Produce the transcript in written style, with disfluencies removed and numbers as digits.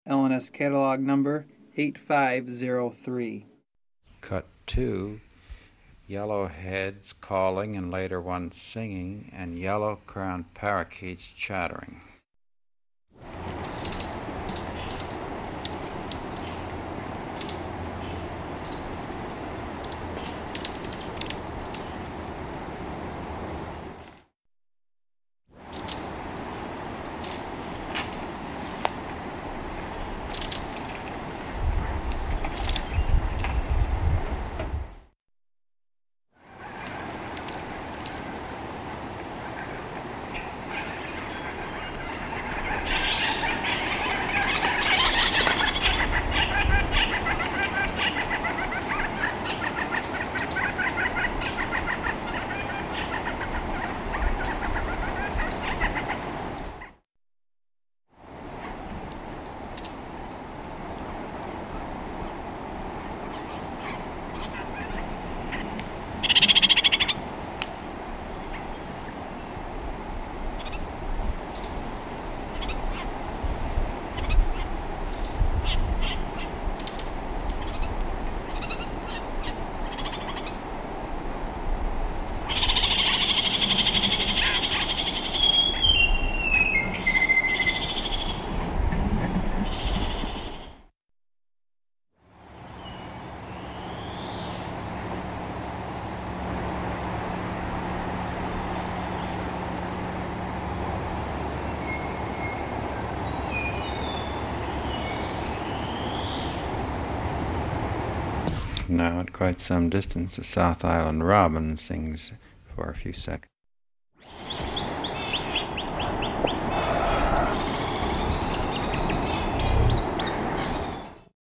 LNS catalog number 8503. Cut 2, yellowheads calling and later one singing, and yellow-crowned parakeets chattering. Now, at quite some distance, the South Island robin sings for a few seconds.